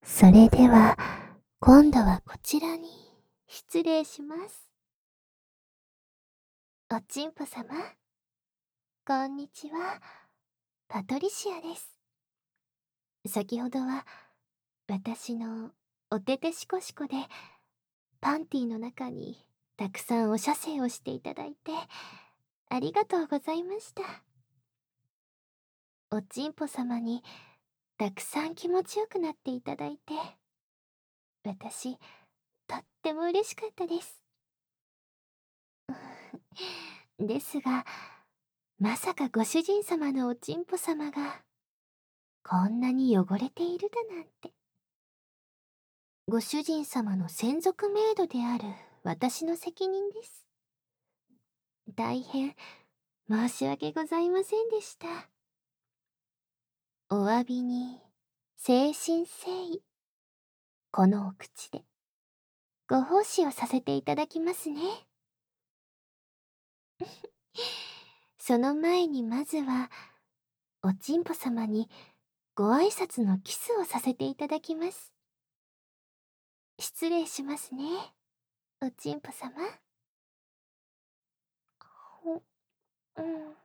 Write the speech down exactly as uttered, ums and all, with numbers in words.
それでは、今度はこちらに失礼します。おちんぽ様、こんにちは。パトリシアです。先ほどは、私のおててしこしこで、パンティの中にたくさんお射精をしていただいて、ありがとうございました。おちんぽ様にたくさん気持ちよくなっていただいて、私、とっても嬉しかったです。ですが、まさかご主人様のおちんぽ様が、こんなに汚れているだなんて。ご主人様の専属メイドである私の責任です。大変申し訳ございませんでした。お詫びに、誠心誠意、このお口で、ご奉仕をさせていただきますね。その前にまずは、おちんぽ様にご挨拶のキスをさせていただきます。失礼しますね、おちんぽ様。ほ、うん。